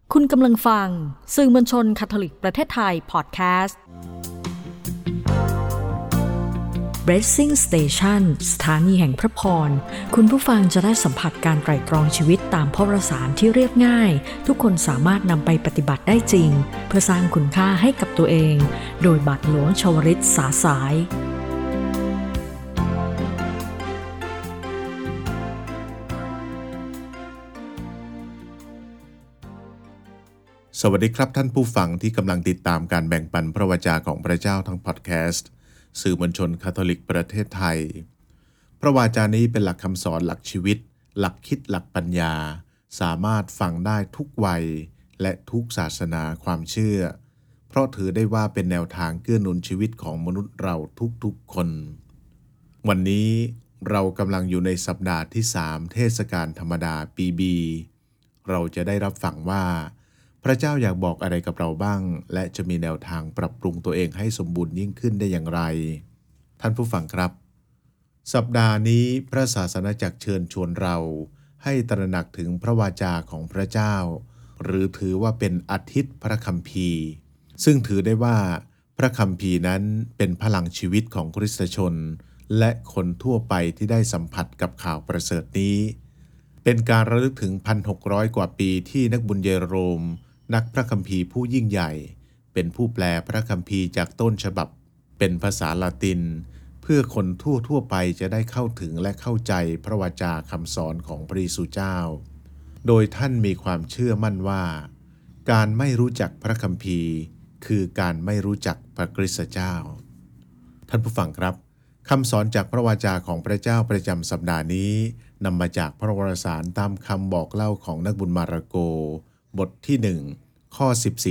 คุณกำลังฟังสื่อมวลชนคาทอลิกประเทศไทยพอดแคสต์ Blessing Station สถานีแห่งพระพรคุณผู้ฟังจะได้สัมผัสการไตร่ตรองชีวิตตามพระวสารที่เรียบง่ายทุกคนสามารถนำไปปฏิบัติได้จริงเพื่อสร้างคุณค่าให้กับตัวเองโดยบาทหลวงชวริต สาสายสวัสดีครับท่านผู้ฟังที่กำลังติดตามการแบ่งปันพระวจาของพระเจ้าทั้งพอดแคสต์สื่อมวลชนคาทอลิกประเทศไทยพระวจานี้เป็นหลักคำสอนหลักชีวิตหลักคิดหลักปัญญาสามารถฟังได้ทุกวัยและทุกศาสนาความเชื่อเพราะถือได้ว่าเป็นแนวทางเกื้อหนุนชีวิตของมนุษย์เราทุกๆคนวันนี้เรากำลังอยู่ในสัปดาห์ที่3เทศกาลธรรมดาปีบีเราจะได้รับฟังว่าพระเจ้าอยากบอกอะไรกับเราบ้างและจะมีแนวทางปรับปรุงตัวเองให้สมบูรณ์ยิ่งขึ้นได้อย่างไรท่านผู้ฟังครับสัปดาห์นี้พระศาสนาจักรเชิญชวนเราให้ตระหนักถึงพระวาจาของพระเจ้าหรือถือว่าเป็นอาทิตย์พระคัมภีร์ซึ่งถือได้ว่าพระคัมภีร์นั้นเป็นพลังชีวิตของคริสตชนและคนทั่วไปที่ได้สัมผัสกับข่าวประเสริฐนี้เป็นการระลึกถึง 1,600 กว่าปีที่นักบุญเยโรมนักพระคัมภีร์ผู้ยิ่งใหญ่เป็นผู้แปลพระคัมภีร์จากต้นฉบับเป็นภาษาละตินเพื่อคนทั่วไปจะได้เข้าถึงและเข้าใจพระวจาคำสอนของพระเยซูเจ้าโดยท่านมีความเชื่อมั่นว่าการไม่รู้จักพระคัมภีร์คือการไม่รู้จักพระคริสต์เจ้าท่านผู้ฟังครับคำสอนจากพระวจาของพระเจ้าประจำสัปดาห์นี้นำมาจากพระวรสารตามคำบอกเล่าของนักบุญมาระโกบทที่1ข้อ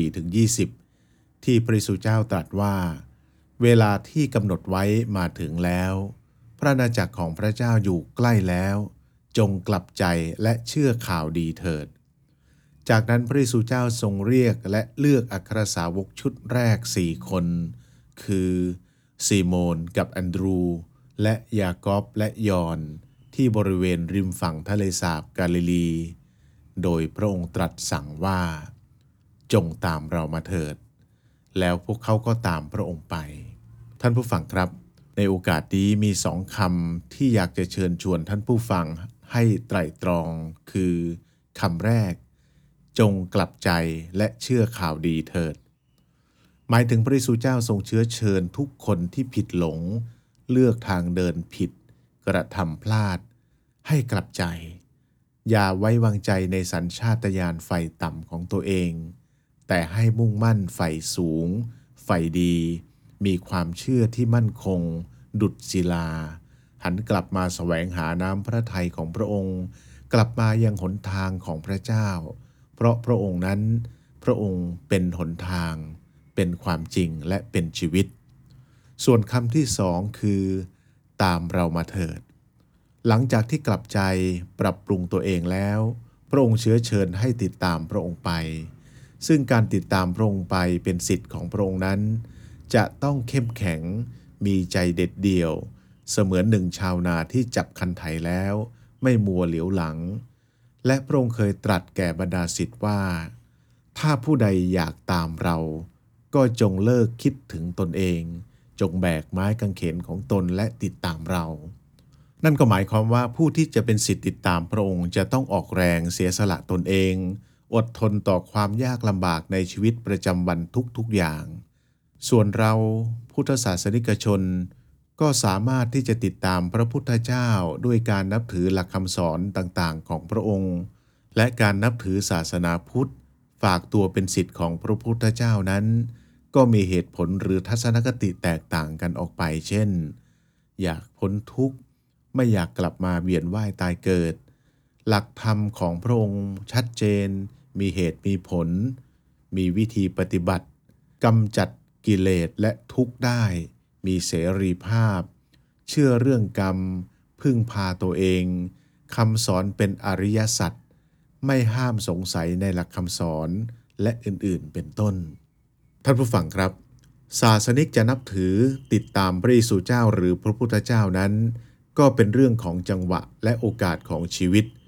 14-20 ที่พระเยซูเจ้าตรัสว่าเวลาที่กำหนดไว้มาถึงแล้วพระอาณาจักรของพระเจ้าอยู่ใกล้แล้วจงกลับใจและเชื่อข่าวดีเถิดจากนั้นพระเยซูเจ้าทรงเรียกและเลือกอัครสาวกชุดแรก4 คนคือซีโมนกับอันดรูและยากอบและยอห์นที่บริเวณริมฝั่งทะเลสาบกาลิลีโดยพระองค์ตรัสสั่งว่าจงตามเรามาเถิดแล้วพวกเขาก็ตามพระองค์ไปท่านผู้ฟังครับในโอกาสนี้มี2 คำที่อยากจะเชิญชวนท่านผู้ฟังให้ไตร่ตรองคือคำแรกจงกลับใจและเชื่อข่าวดีเถิดหมายถึงพระเยซูเจ้าทรงเชื้อเชิญทุกคนที่ผิดหลงเลือกทางเดินผิดกระทำพลาดให้กลับใจอย่าไว้วางใจในสัญชาตญาณไฟต่ำของตัวเองแต่ให้มุ่งมั่นไฟสูงไฟดีมีความเชื่อที่มั่นคงดุจศิลาหันกลับมาแสวงหาน้ำพระทัยของพระองค์กลับมายังหนทางของพระเจ้าเพราะพระองค์นั้นพระองค์เป็นหนทางเป็นความจริงและเป็นชีวิตส่วนคำที่2คือตามเรามาเถิดหลังจากที่กลับใจปรับปรุงตัวเองแล้วพระองค์เชื้อเชิญให้ติดตามพระองค์ไปซึ่งการติดตามพระองค์ไปเป็นสิทธิ์ของพระองค์นั้นจะต้องเข้มแข็งมีใจเด็ดเดี่ยวเสมือนหนึ่งชาวนาที่จับคันไถแล้วไม่มัวเหลียวหลังและพระองค์เคยตรัสแก่บรรดาศิษย์ว่าถ้าผู้ใดอยากตามเราก็จงเลิกคิดถึงตนเองจงแบกไม้กางเขนของตนและติดตามเรานั่นก็หมายความว่าผู้ที่จะเป็นศิษย์ติดตามพระองค์จะต้องออกแรงเสียสละตนเองอดทนต่อความยากลำบากในชีวิตประจำวันทุกๆอย่างส่วนเราพุทธศาสนิกชนก็สามารถที่จะติดตามพระพุทธเจ้าด้วยการนับถือหลักคำสอนต่างๆของพระองค์และการนับถือศาสนาพุทธฝากตัวเป็นศิษย์ของพระพุทธเจ้านั้นก็มีเหตุผลหรือทัศนคติแตกต่างกันออกไปเช่นอยากพ้นทุกข์ไม่อยากกลับมาเวียนว่ายตายเกิดหลักธรรมของพระองค์ชัดเจนมีเหตุมีผลมีวิธีปฏิบัติกำจัดกิเลสและทุกข์ได้มีเสรีภาพเชื่อเรื่องกรรมพึ่งพาตัวเองคำสอนเป็นอริยสัจไม่ห้ามสงสัยในหลักคำสอนและอื่นๆเป็นต้นท่านผู้ฟังครับศาสนิกจะนับถือติดตามพระเยซูเจ้าหรือพระพุทธเจ้านั้นก็เป็นเรื่องของจังหวะและโอกาสของชีวิตแ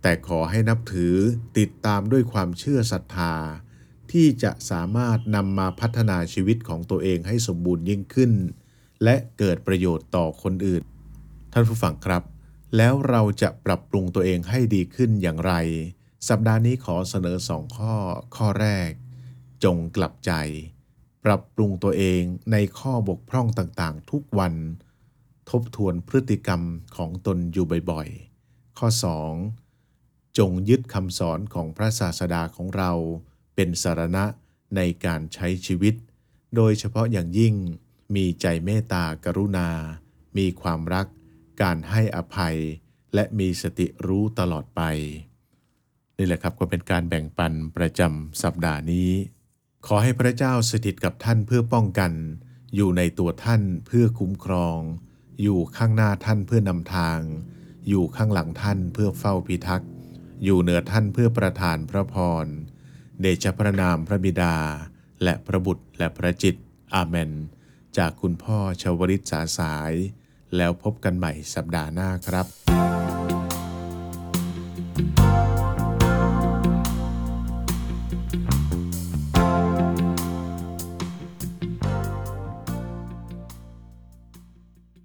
แต่ขอให้นับถือติดตามด้วยความเชื่อศรัทธาที่จะสามารถนำมาพัฒนาชีวิตของตัวเองให้สมบูรณ์ยิ่งขึ้นและเกิดประโยชน์ต่อคนอื่นท่านผู้ฟังครับแล้วเราจะปรับปรุงตัวเองให้ดีขึ้นอย่างไรสัปดาห์นี้ขอเสนอ2ข้อแรกจงกลับใจปรับปรุงตัวเองในข้อบกพร่องต่างๆทุกวันทบทวนพฤติกรรมของตนอยู่บ่อยๆข้อ2จงยึดคำสอนของพระศาสดาของเราเป็นสรณะในการใช้ชีวิตโดยเฉพาะอย่างยิ่งมีใจเมตตากรุณามีความรักการให้อภัยและมีสติรู้ตลอดไปนี่แหละครับก็เป็นการแบ่งปันประจำสัปดาห์นี้ขอให้พระเจ้าสถิตกับท่านเพื่อป้องกันอยู่ในตัวท่านเพื่อคุ้มครองอยู่ข้างหน้าท่านเพื่อนำทางอยู่ข้างหลังท่านเพื่อเฝ้าพิทักษ์อยู่เหนือท่านเพื่อประทานพระพรเดชะพระนามพระบิดาและพระบุตรและพระจิตอาเมนจากคุณพ่อชวริตสาสายแล้วพบกันใหม่สัปดาห์หน้าครับ